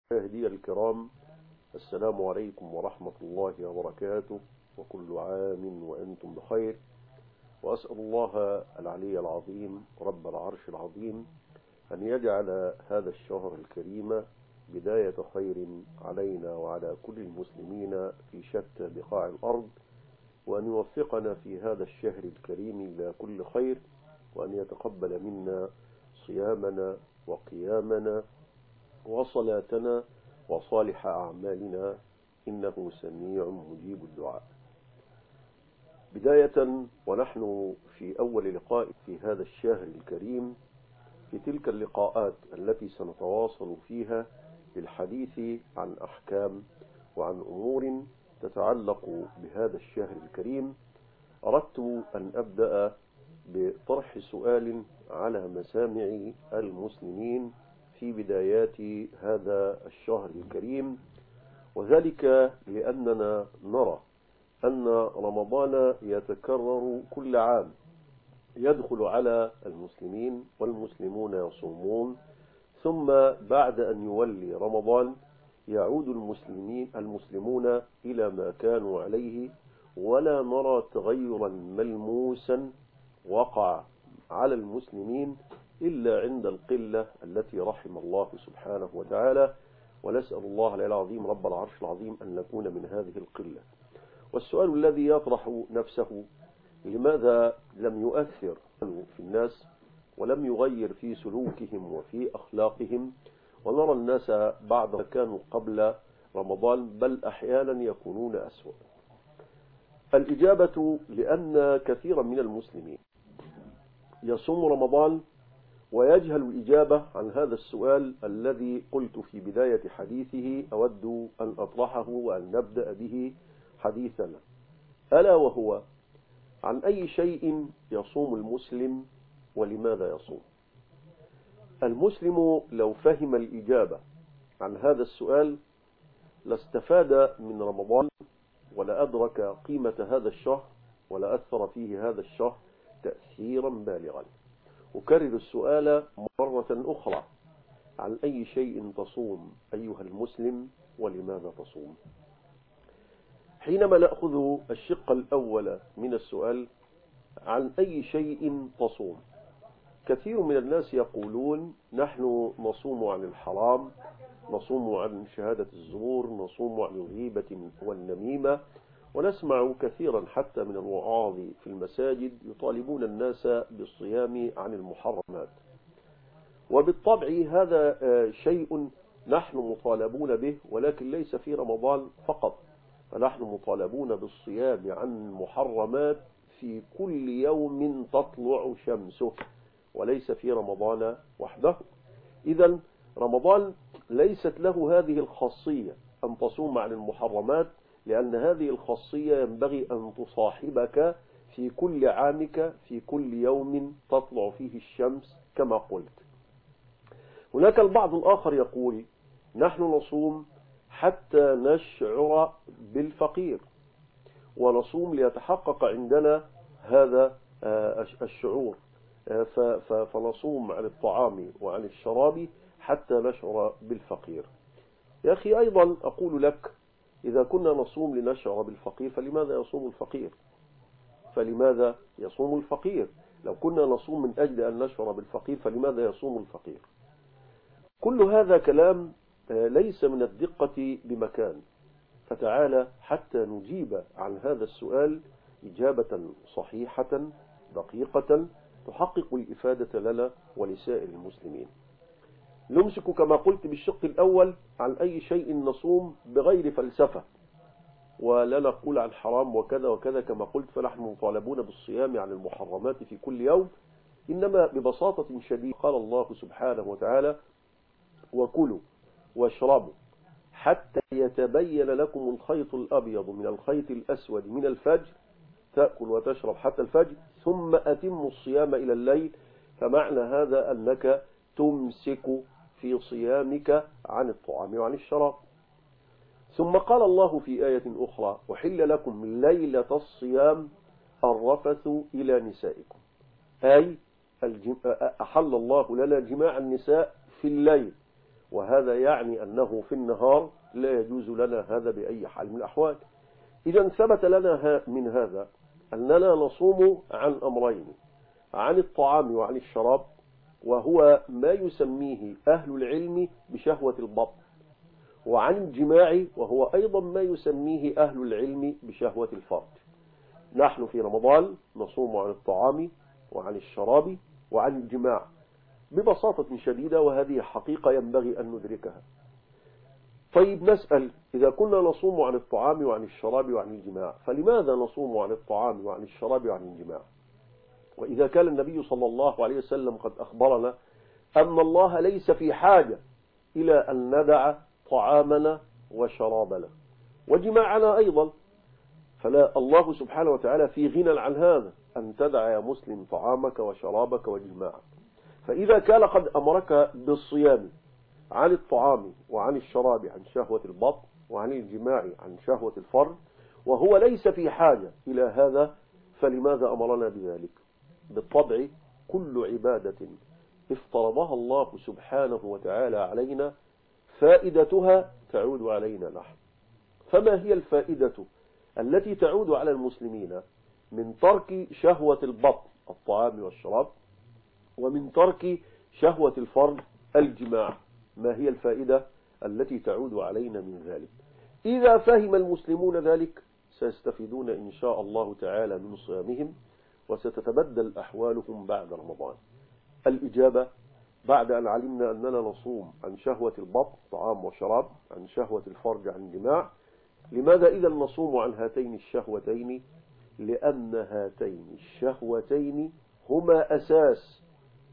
مشاهدي الكرام، السلام عليكم ورحمة الله وبركاته، وكل عام وأنتم بخير. وأسأل الله العلي العظيم رب العرش العظيم أن يجعل هذا الشهر الكريم بداية خير علينا وعلى كل المسلمين في شتى بقاع الأرض، وأن يوفقنا في هذا الشهر الكريم إلى كل خير، وأن يتقبل منا صيامنا وقيامنا وصلاتنا وصالح أعمالنا، إنه سميع مجيب الدعاء. بداية، ونحن في أول لقاء في هذا الشهر الكريم، في تلك اللقاءات التي سنتواصل فيها بالحديث عن أحكام وعن أمور تتعلق بهذا الشهر الكريم، أردت أن أبدأ بطرح سؤال على مسامع المسلمين في بدايات هذا الشهر الكريم، وذلك لأننا نرى أن رمضان يتكرر كل عام، يدخل على المسلمين والمسلمون يصومون، ثم بعد أن يولي رمضان يعود المسلمون إلى ما كانوا عليه، ولا نرى تغيرا ملموسا وقع على المسلمين إلا عند القلة التي رحم الله سبحانه وتعالى، ونسأل الله العظيم رب العرش العظيم أن نكون من هذه القلة. والسؤال الذي يطرح نفسه: لماذا لم يؤثر في الناس ولم يغير في سلوكهم وفي أخلاقهم، ونرى الناس بعد ما كانوا قبل رمضان بل أحيانا يكونون أسوأ؟ الإجابة: لأن كثيرا من المسلمين يصوم رمضان ويجهل الإجابة عن هذا السؤال الذي قلت في بداية حديثه أود أن أطرحه وأن نبدأ به حديثنا، ألا وهو: عن أي شيء يصوم المسلم ولماذا يصوم؟ المسلم لو فهم الإجابة عن هذا السؤال لاستفاد من رمضان، ولا أدرك قيمة هذا الشهر، ولا أثر فيه هذا الشهر تأثيرا بالغا. أكرر السؤال مرة أخرى: عن أي شيء تصوم أيها المسلم ولماذا تصوم؟ حينما نأخذ الشق الأول من السؤال، عن أي شيء تصوم، كثير من الناس يقولون: نحن نصوم عن الحرام، نصوم عن شهادة الزور، نصوم عن الغيبة والنميمة. ونسمع كثيرا حتى من الوعاظ في المساجد يطالبون الناس بالصيام عن المحرمات. وبالطبع هذا شيء نحن مطالبون به، ولكن ليس في رمضان فقط، فنحن مطالبون بالصيام عن المحرمات في كل يوم تطلع شمسه، وليس في رمضان وحده. إذن رمضان ليست له هذه الخاصية أن تصوم عن المحرمات، لأن هذه الخاصية ينبغي أن تصاحبك في كل عامك، في كل يوم تطلع فيه الشمس كما قلت. هناك البعض الآخر يقول: نحن نصوم حتى نشعر بالفقير، ونصوم ليتحقق عندنا هذا الشعور، فنصوم عن الطعام وعن الشراب حتى نشعر بالفقير. يا أخي، أيضا أقول لك: إذا كنا نصوم لنشعر بالفقير فلماذا يصوم الفقير؟ فلماذا يصوم الفقير؟ لو كنا نصوم من أجل أن نشعر بالفقير فلماذا يصوم الفقير؟ كل هذا كلام ليس من الدقة بمكان، فتعالى حتى نجيب عن هذا السؤال إجابة صحيحة دقيقة تحقق الإفادة لنا ولسائر المسلمين. نمسك كما قلت بالشق الأول: عن أي شيء نصوم، بغير فلسفة، ولا نقول عن حرام وكذا وكذا كما قلت، فنحن مطالبون بالصيام عن المحرمات في كل يوم، إنما ببساطة شديدة قال الله سبحانه وتعالى: وكلوا واشربوا حتى يتبين لكم الخيط الأبيض من الخيط الأسود من الفجر، تأكل وتشرب حتى الفجر، ثم أتموا الصيام إلى الليل. فمعنى هذا أنك تمسك في صيامك عن الطعام وعن الشراب. ثم قال الله في آية أخرى: وحل لكم ليلة الصيام الرفث إلى نسائكم، أي أحل الله لنا جماع النساء في الليل، وهذا يعني أنه في النهار لا يجوز لنا هذا بأي حال من الأحوال. إذا ثبت لنا من هذا أننا نصوم عن أمرين: عن الطعام وعن الشراب، وهو ما يسميه أهل العلم بشهوة البطن، وعن الجماع، وهو أيضا ما يسميه أهل العلم بشهوة الفرج. نحن في رمضان نصوم عن الطعام وعن الشراب وعن الجماع ببساطة شديدة، وهذه حقيقة ينبغي أن ندركها. طيب نسأل: إذا كنا نصوم عن الطعام وعن الشراب وعن الجماع، فلماذا نصوم عن الطعام وعن الشراب وعن الجماع؟ وإذا كان النبي صلى الله عليه وسلم قد أخبرنا أن الله ليس في حاجة إلى أن ندع طعامنا وشرابنا وجماعنا أيضا، فلا الله سبحانه وتعالى في غنى عن هذا أن تدع يا مسلم طعامك وشرابك وجماعك. فإذا كان قد أمرك بالصيام عن الطعام وعن الشراب عن شهوة البطن وعن الجماع عن شهوة الفرج، وهو ليس في حاجة إلى هذا، فلماذا أمرنا بذلك؟ بالطبع كل عبادة افترضها الله سبحانه وتعالى علينا فائدتها تعود علينا نحن. فما هي الفائدة التي تعود على المسلمين من ترك شهوة البطن الطعام والشراب، ومن ترك شهوة الفرج الجماع؟ ما هي الفائدة التي تعود علينا من ذلك؟ إذا فهم المسلمون ذلك سيستفيدون إن شاء الله تعالى من صيامهم، وستتبدل أحوالهم بعد رمضان. الإجابة: بعد أن علمنا أننا نصوم عن شهوة البطن طعام وشراب، عن شهوة الفرج عن جماع، لماذا إذا نصوم عن هاتين الشهوتين؟ لأن هاتين الشهوتين هما أساس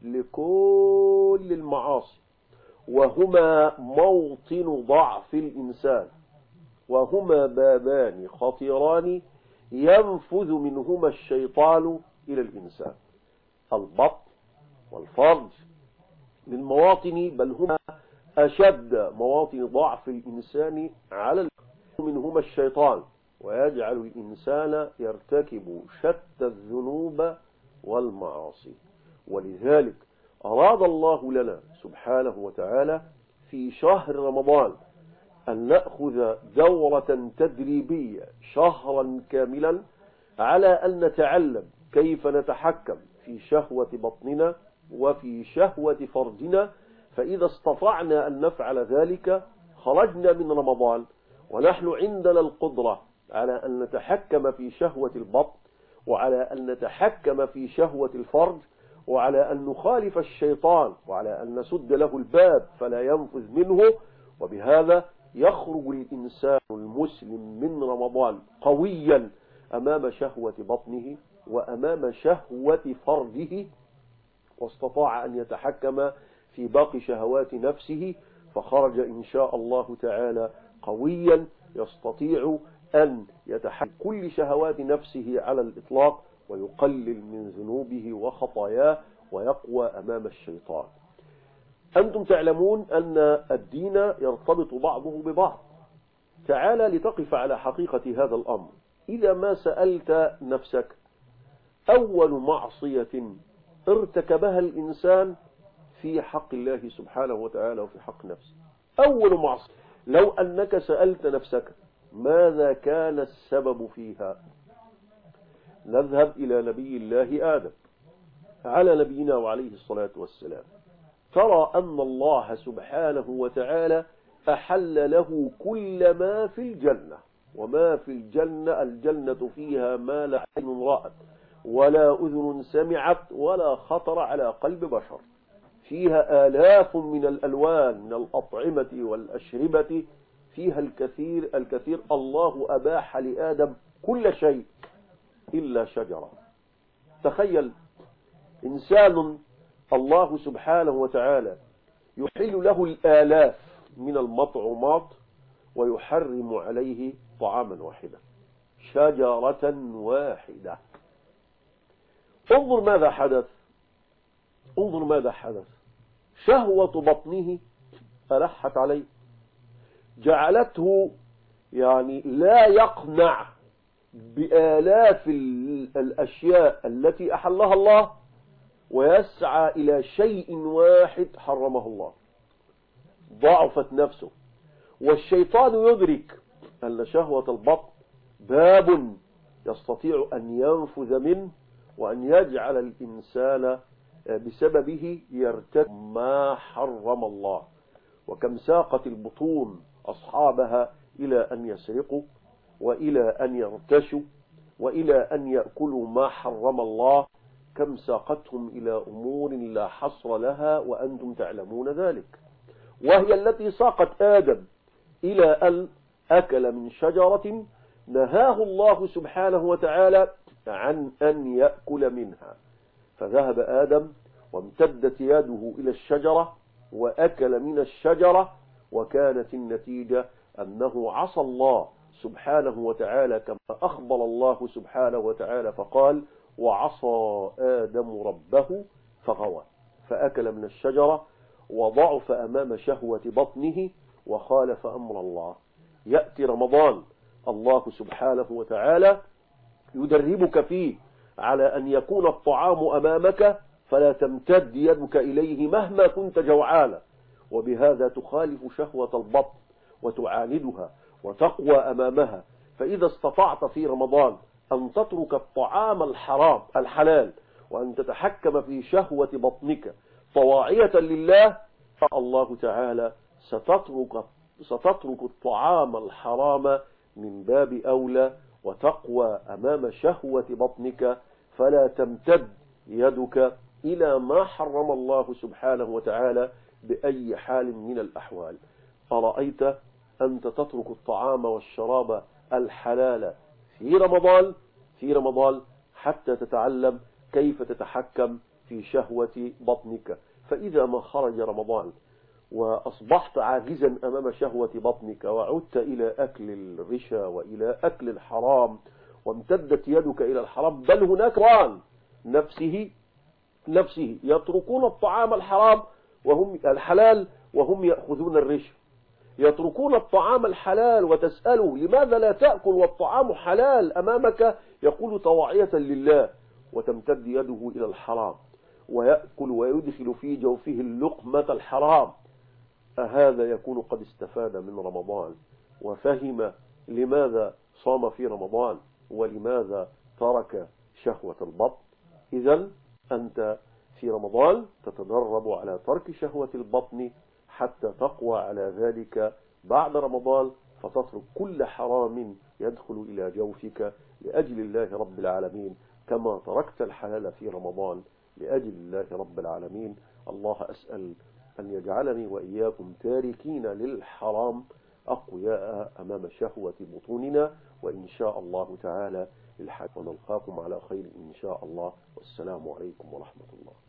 لكل المعاصي، وهما موطن ضعف الإنسان، وهما بابان خطيران ينفذ منهما الشيطان إلى الإنسان. البطن والفرج من مواطن، بل هما أشد مواطن ضعف الإنسان على منهما الشيطان، ويجعل الإنسان يرتكب شتى الذنوب والمعاصي. ولذلك أراد الله لنا سبحانه وتعالى في شهر رمضان أن نأخذ دورة تدريبية شهرا كاملا على أن نتعلم كيف نتحكم في شهوة بطننا وفي شهوة فرجنا. فإذا استطعنا أن نفعل ذلك خرجنا من رمضان ونحن عندنا القدرة على أن نتحكم في شهوة البطن، وعلى أن نتحكم في شهوة الفرج، وعلى أن نخالف الشيطان، وعلى أن نسد له الباب فلا ينفذ منه. وبهذا يخرج الإنسان المسلم من رمضان قويا أمام شهوة بطنه وأمام شهوة فرجه، واستطاع أن يتحكم في باقي شهوات نفسه، فخرج إن شاء الله تعالى قويا يستطيع أن يتحكم كل شهوات نفسه على الإطلاق، ويقلل من ذنوبه وخطاياه، ويقوى أمام الشيطان. أنتم تعلمون أن الدين يرتبط بعضه ببعض. تعال لتقف على حقيقة هذا الأمر. إذا ما سألت نفسك: أول معصية ارتكبها الإنسان في حق الله سبحانه وتعالى وفي حق نفسه، أول معصية، لو أنك سألت نفسك ماذا كان السبب فيها، نذهب إلى نبي الله آدم على نبينا وعليه الصلاة والسلام. ترى أن الله سبحانه وتعالى أحل له كل ما في الجنة، وما في الجنة، الجنة فيها ما لا عين رأت ولا أذن سمعت ولا خطر على قلب بشر، فيها آلاف من الألوان من الأطعمة والأشربة، فيها الكثير الكثير. الله أباح لآدم كل شيء إلا شجرة. تخيل إنسان الله سبحانه وتعالى يحل له الآلاف من المطعومات ويحرم عليه طعاما واحدا، شجرة واحدة. انظر ماذا حدث، انظر ماذا حدث. شهوة بطنه ألحت عليه، جعلته يعني لا يقنع بآلاف الأشياء التي أحلها الله، ويسعى إلى شيء واحد حرمه الله. ضعفت نفسه. والشيطان يدرك أن شهوة البطن باب يستطيع أن ينفذ منه وأن يجعل الإنسان بسببه يرتكب ما حرم الله. وكم ساقت البطون أصحابها إلى أن يسرقوا وإلى أن يرتشوا وإلى أن يأكلوا ما حرم الله. كم ساقتهم إلى أمور لا حصر لها وأنتم تعلمون ذلك. وهي التي ساقت آدم إلى أن أكل من شجرة نهاه الله سبحانه وتعالى عن أن يأكل منها، فذهب آدم وامتدت يده إلى الشجرة وأكل من الشجرة، وكانت النتيجة أنه عصى الله سبحانه وتعالى كما أخبر الله سبحانه وتعالى فقال: وعصى آدم ربه فغوى، فأكل من الشجرة وضعف أمام شهوة بطنه وخالف أمر الله. يأتي رمضان الله سبحانه وتعالى يدربك فيه على أن يكون الطعام أمامك فلا تمتد يدك إليه مهما كنت جوعانا، وبهذا تخالف شهوة البطن وتعاندها وتقوى أمامها. فإذا استطعت في رمضان أن تترك الطعام الحلال وأن تتحكم في شهوة بطنك طواعية لله، فالله تعالى ستترك الطعام الحرام من باب أولى وتقوى أمام شهوة بطنك، فلا تمتد يدك إلى ما حرم الله سبحانه وتعالى بأي حال من الأحوال. أرأيت أنت تترك الطعام والشراب الحلال في رمضان حتى تتعلم كيف تتحكم في شهوة بطنك. فإذا ما خرج رمضان وأصبحت عاجزا أمام شهوة بطنك وعدت إلى أكل الرشا وإلى أكل الحرام وامتدت يدك إلى الحرام، بل هناك ران نفسه يتركون الطعام الحلال وهم يأخذون الرشا، يتركون الطعام الحلال وتسأله لماذا لا تأكل والطعام حلال أمامك، يقول طواعية لله، وتمتد يده إلى الحرام ويأكل ويدخل في جوفه اللقمة الحرام. هذا يكون قد استفاد من رمضان وفهم لماذا صام في رمضان ولماذا ترك شهوة البطن. إذن أنت في رمضان تتدرب على ترك شهوة البطن حتى تقوى على ذلك بعد رمضان، فتترك كل حرام يدخل إلى جوفك لأجل الله رب العالمين، كما تركت الحلال في رمضان لأجل الله رب العالمين. الله أسأل أن يجعلني وإياكم تاركين للحرام أقوياء أمام شهوة بطوننا، وإن شاء الله تعالى للحق، ونلقاكم على خير إن شاء الله، والسلام عليكم ورحمة الله.